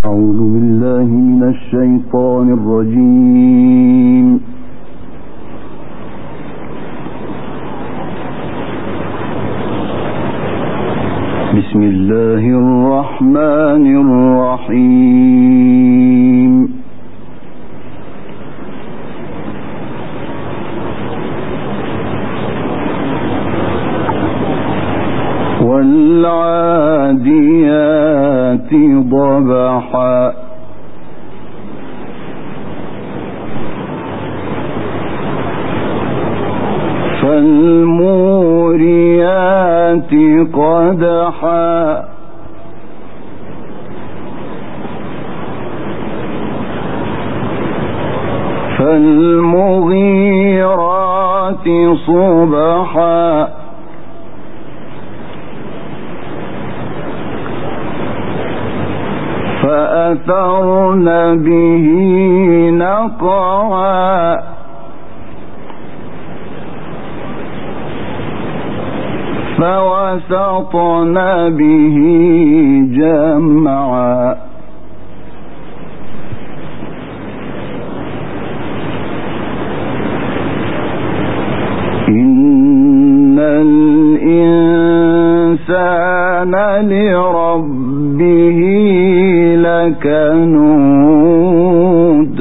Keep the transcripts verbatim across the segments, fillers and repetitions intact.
أعوذ بالله من الشيطان الرجيم. بسم الله الرحمن الرحيم. والعاديات ضبحا فالموريات قدحا فالمغيرات صبحا فأثرن به نقعا فوسطن به جمعا إن الإنسان لربه لكنود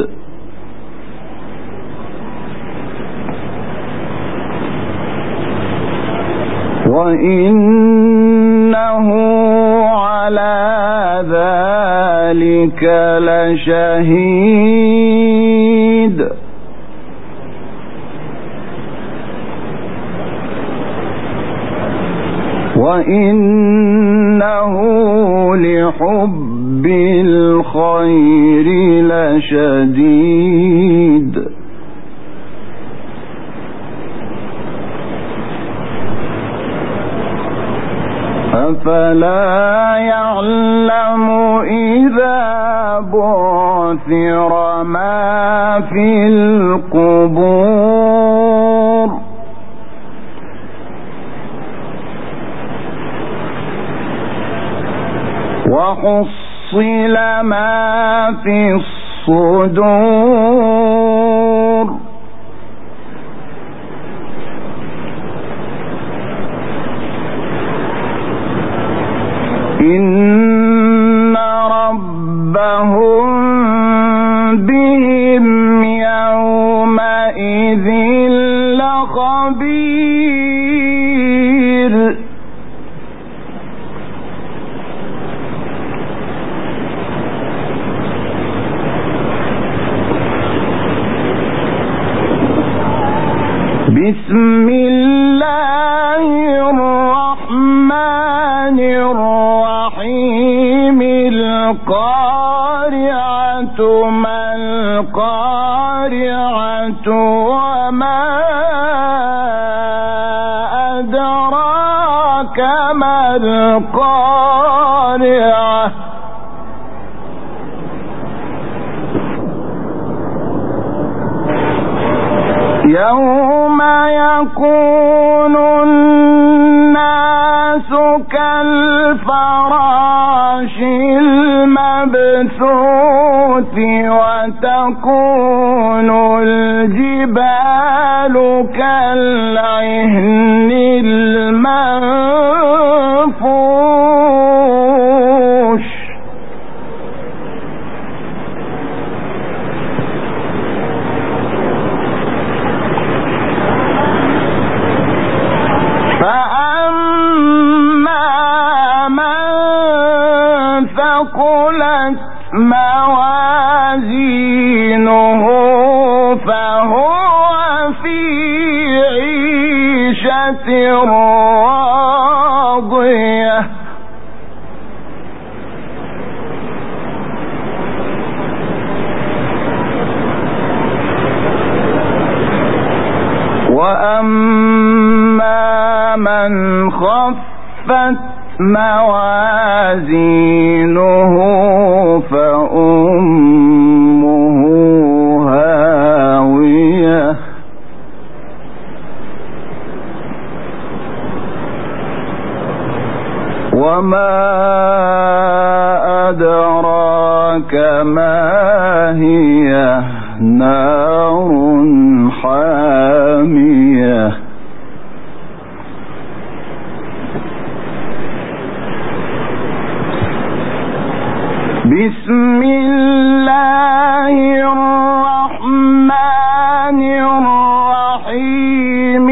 وإنه على ذلك لشهيد وإنه لحب الخير لشديد أفلا يعلم إذا بعثر ما في القبور وحصل ما في الصدور إن ربهم بهم يومئذ لخبير بسم الله الرحمن الرحيم القارعة ما القارعة وما أدراك ما القارعة يوم يكون الناس كالفراش المبثوث وتكون الجبال كالعهن المنفوش ثقلت موازينه فهو في عيشة راضية وأما من خفت موازينه فأمه هاوية وما أدراك كما هي نار حامية بسم الله الرحمن الرحيم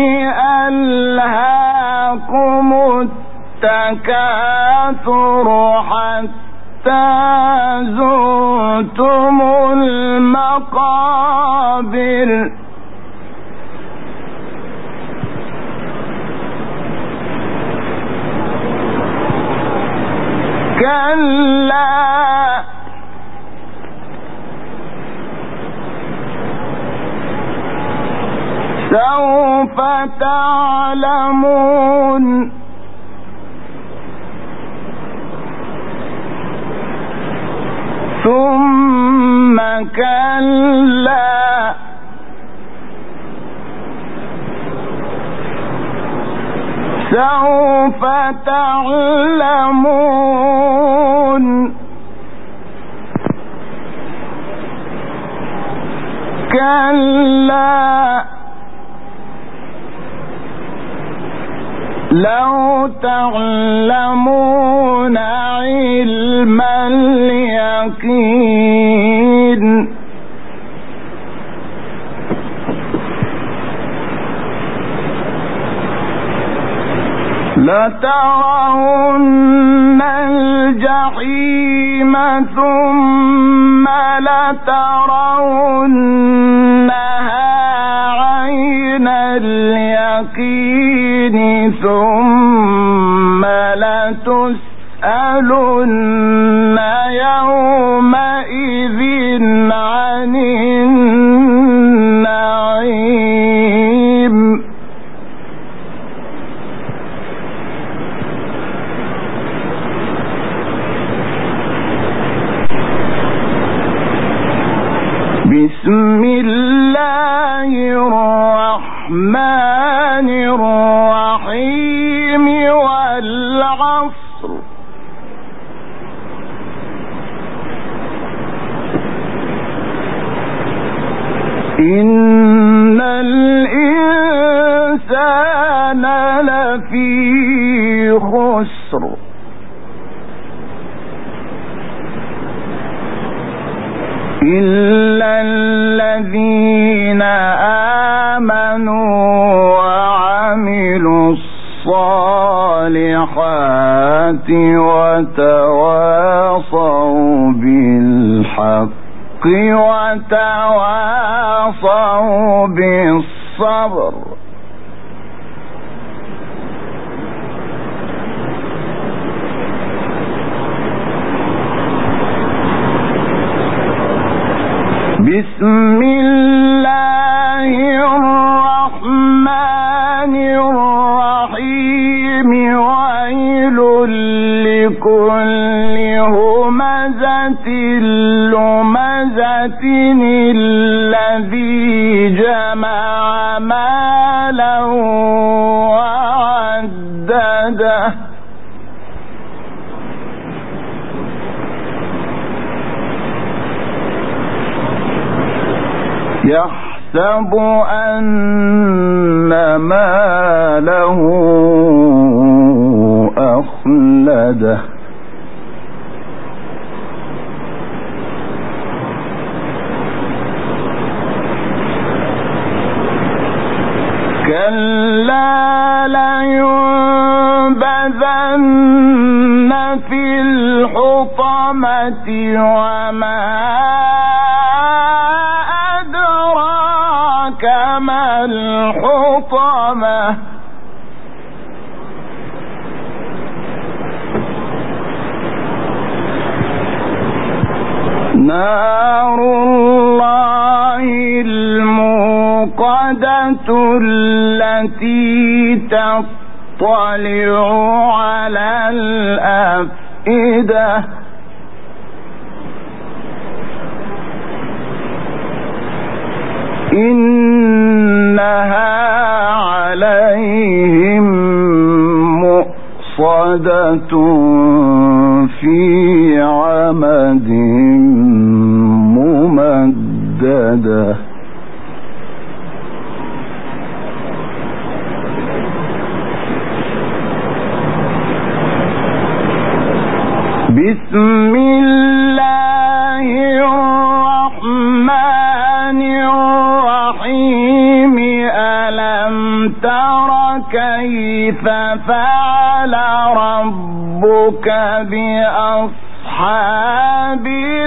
ألهاكم التكاثر حتى زرتم المقابر كلا سوف تعلمون ثم كلا سوف تعلمون كلا لو تعلمون علم اليقين لترون الجحيم ثم لترونها عين اليقين ثم لتسألن يومئذ عن النعيم بسم الله الرحمن الرحيم والعصر إن الإنسان لفي خسر إلا الذين آمنوا وعملوا الصالحات وتواصوا بالحق وتواصوا بالصبر بسم الله الرحمن الرحيم ويل لكل همزة لمزة الذي جمع مالا وعدده يحسب أن ماله أخلده كلا لينبذن في الحطمة وما كما الحطمة نار الله الموقدة التي تطلع على الأفئدة إنها عليهم مؤصدة في عمد ممددة. بسم الله الرحمن الرحيم. ألم تر كيف فعل ربك بأصحاب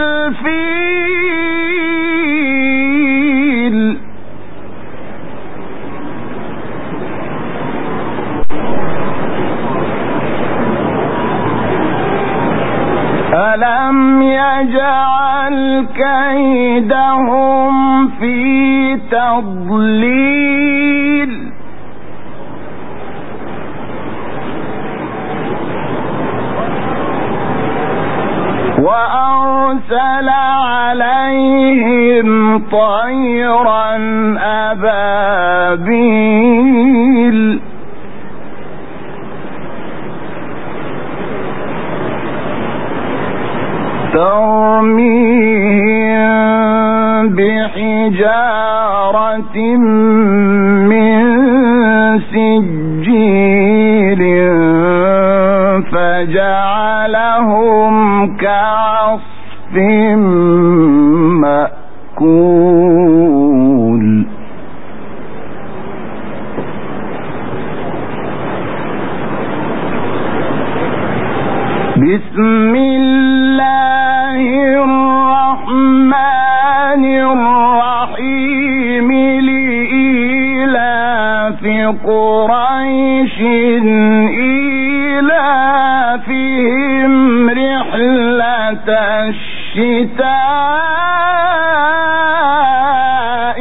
الفيل؟ ألم يجعل كيدهم في تضليل وأرسل عليهم طيرا أبابيل ترميهم بحجارة من سجيل فجعلهم كعصف مأكول. بسم الله الرحمن الرحيم. لإيلاف قريش إيلافهم رحلة الشتاء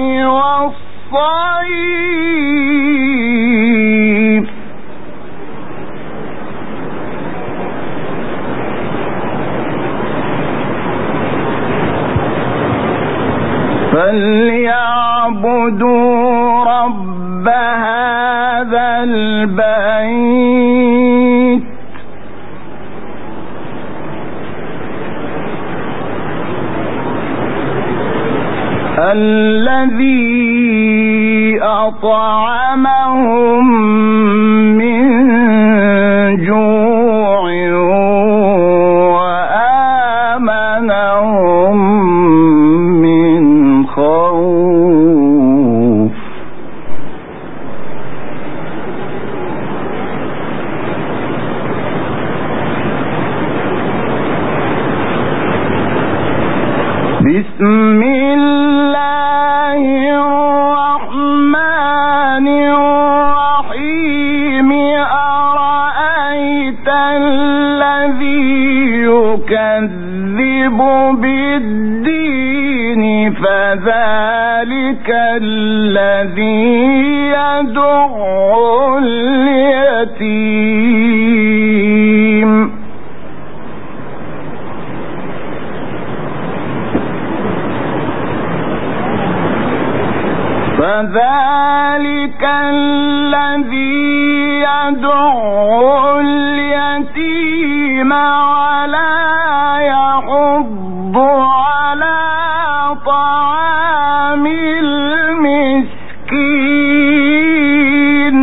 والصيف. فليعبدوا رب هذا البيت الذي أطعمهم من جوع وآمنهم من خوف. بسم الله الرحمن الرحيم. أرأيت الذي يكذب بالدين فذلك الذي يدع اليتيم فذلك الذي يدع اليتيم ولا يحض على طعام المسكين.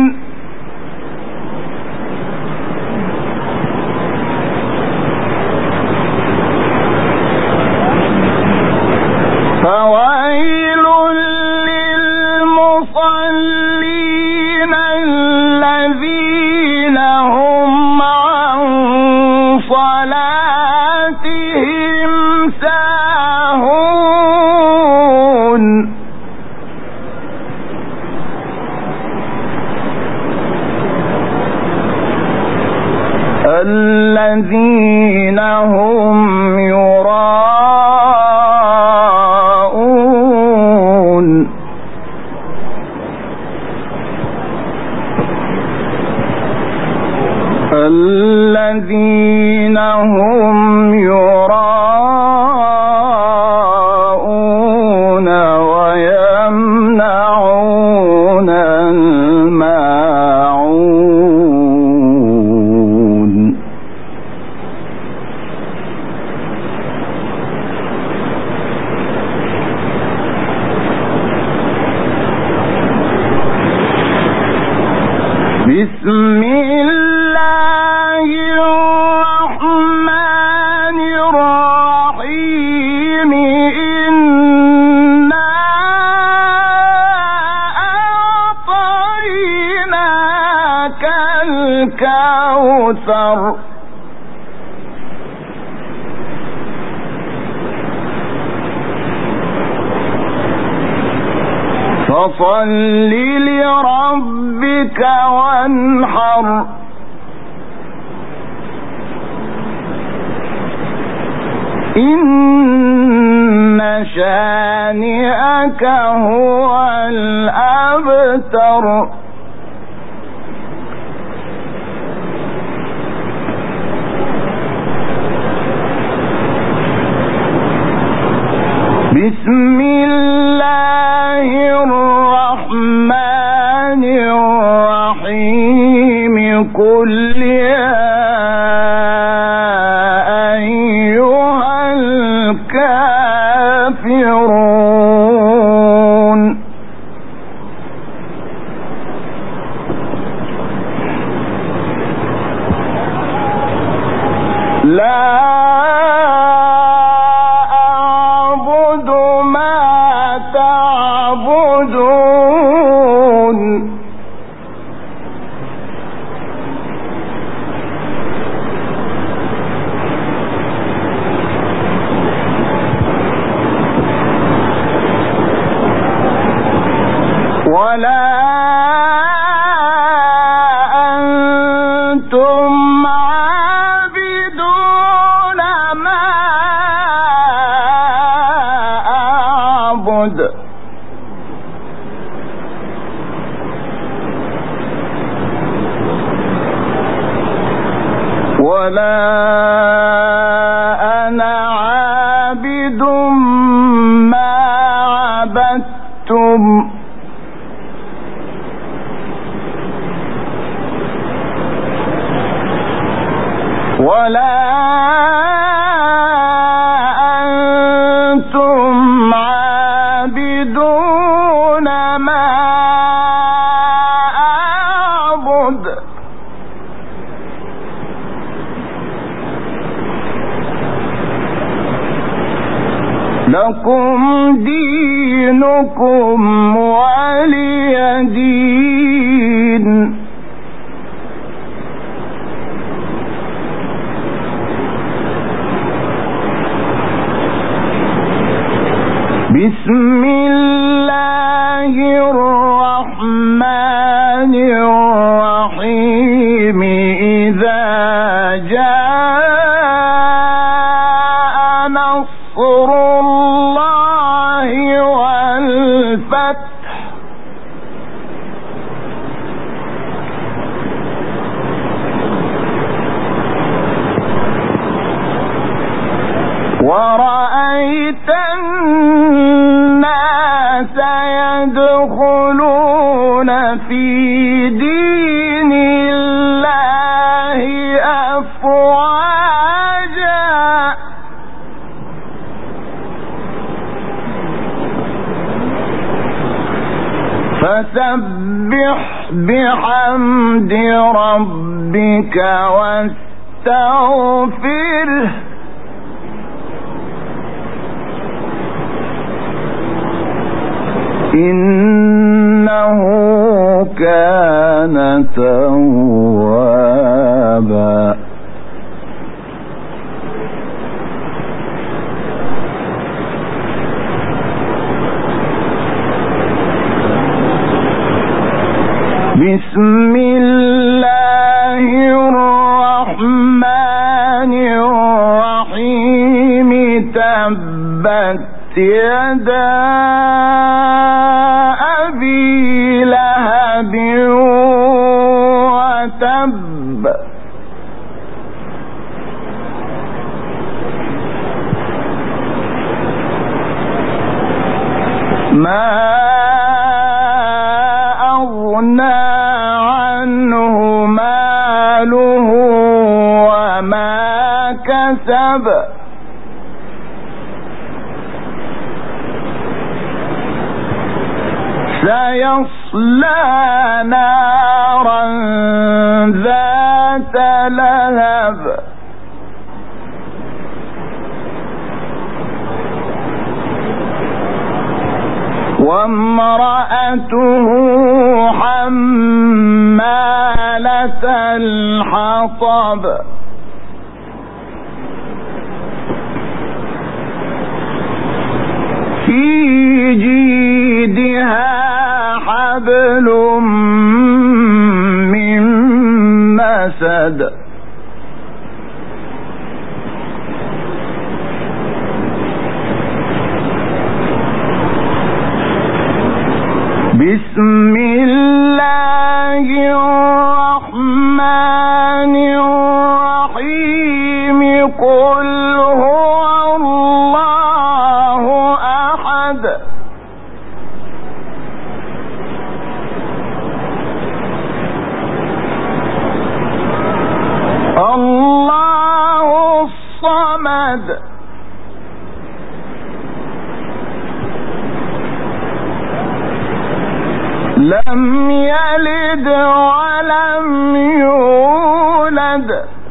فويل للمصلين الذين هم عن صلاتهم ساهون. الذين هم يراءون. الذين هم يراءون ويمنعون الماعون. بسم الله الرحمن الرحيم إنا أعطيناك الكوثر فصل لربك وانحر إن شانئك هو الأبتر بسم الله الرحمن الرحيم قل يا أيها الكافرون لا ولا أنتم عابدون ما أعبد ولا أنا عابد ما عبدتم ولا أنتم عابدون ما أعبد لكم دينكم ولي دين بسم الله الرحمن الرحيم إذا جاء نصر الله والفتح ورأيت الناس يدخلون في دين الله أفواجا فسبح بحمد ربك واستغفره إنه كان توابا بسم الله الرحمن الرحيم تبت يدا أبي لهب وتب ما أغنى عنه ماله وما كسب سيصلى نارا نارا ذات لهب وامرأته حمالة الحطب في جيدها حبل من مسد بسم الله الرحمن الرحيم قل هو الله أحد الله الصمد لم يلد ولم يولد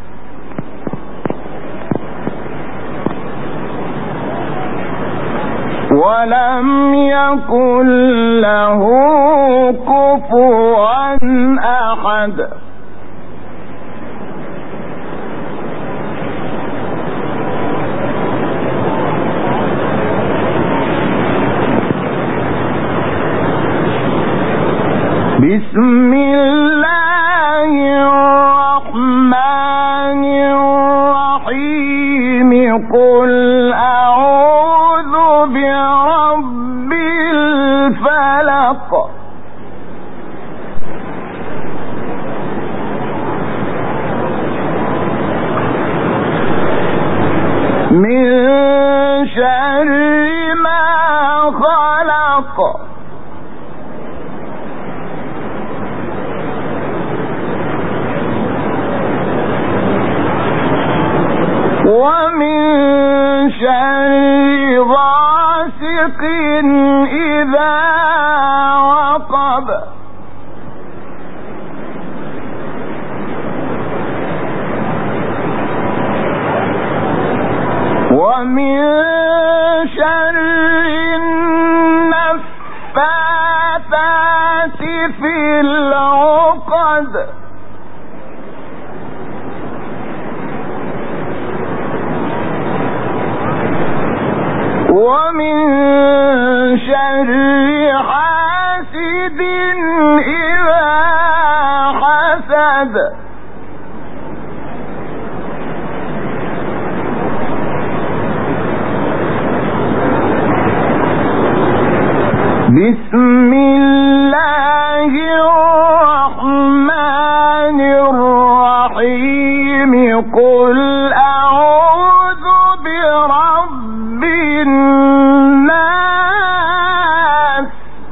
ولم يكن له كفوا أحد بسم الله الرحمن الرحيم قل أعوذ برب الفلق من شر ما خلق ومن شر غاسق إذا وقب ومن شر النفاثات في العقد ومن شر حاسد إذا حسد بسم الله الرحمن الرحيم قل أعوذ برب الناس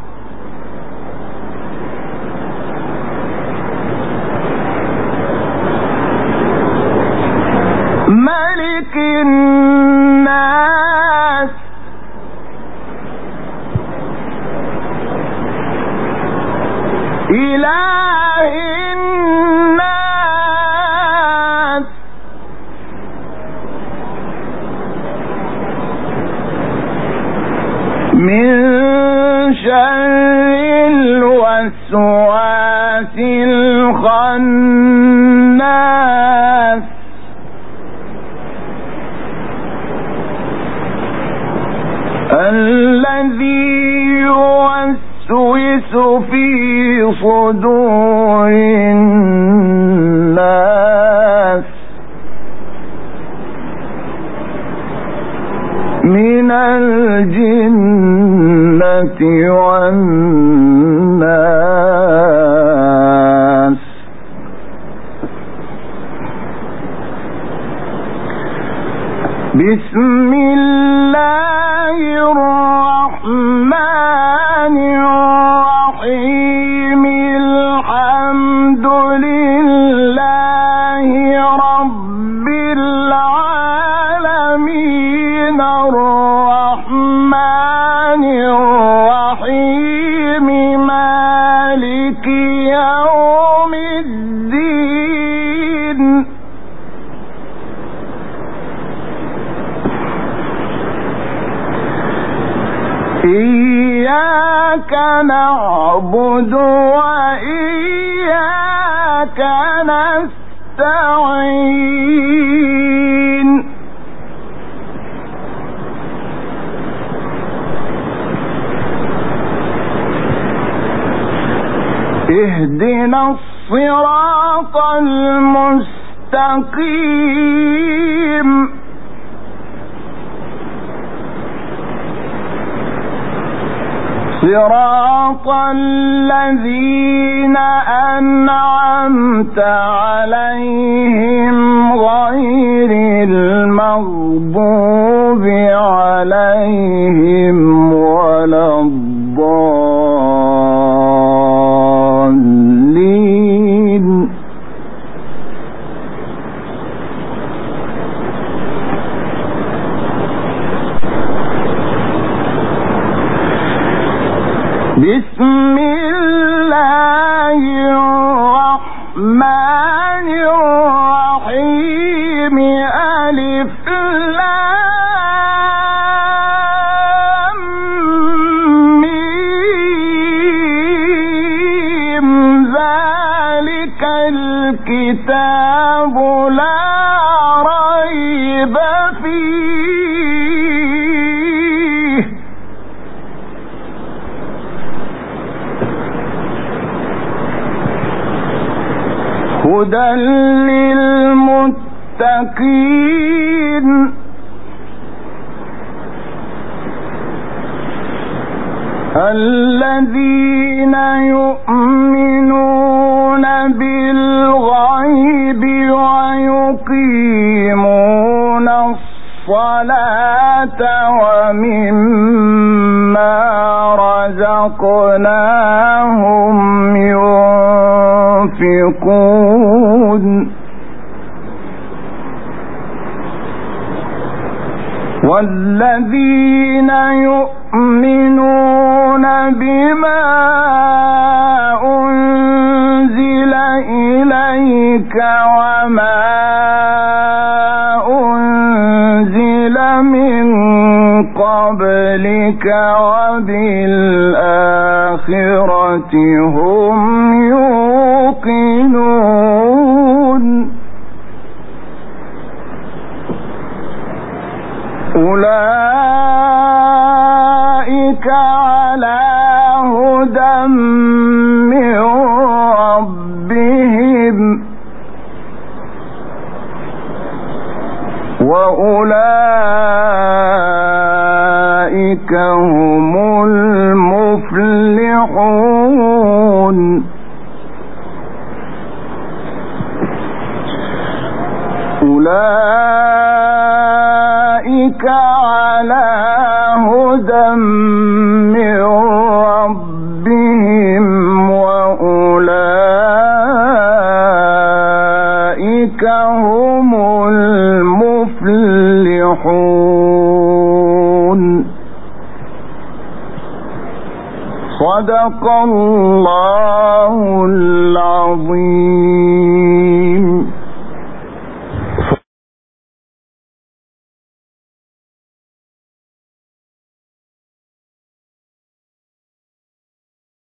ملك الناس إله الناس من شر الوسواس الخناس الذي يوسوس في صدور الناس من الجنة والناس بسم الله الرحمن الرحيم الحمد لله رب العالمين الرحمن الرحيم مالك يوم إياك نعبد وإياك نستعين اهدنا الصراط المستقيم صراط الذين أنعمت عليهم غير المغضوب عليهم ولا الضالين بسم الله الرحمن الرحيم ألف لام ميم ذلك الكتاب لا ريب فيه هدى للمتقين الذين يؤمنون بالغيب ويقيمون الصلاة ومما رزقناهم ينفقون والذين يؤمنون بما أنزل إليك وما أنزل من قبلك وبالآخرة هم يوقنون أولئك على هدى من ربهم وأولئك هم المفلحون أولئك على هدى من ربهم وأولئك هم المفلحون صدق الله العظيم.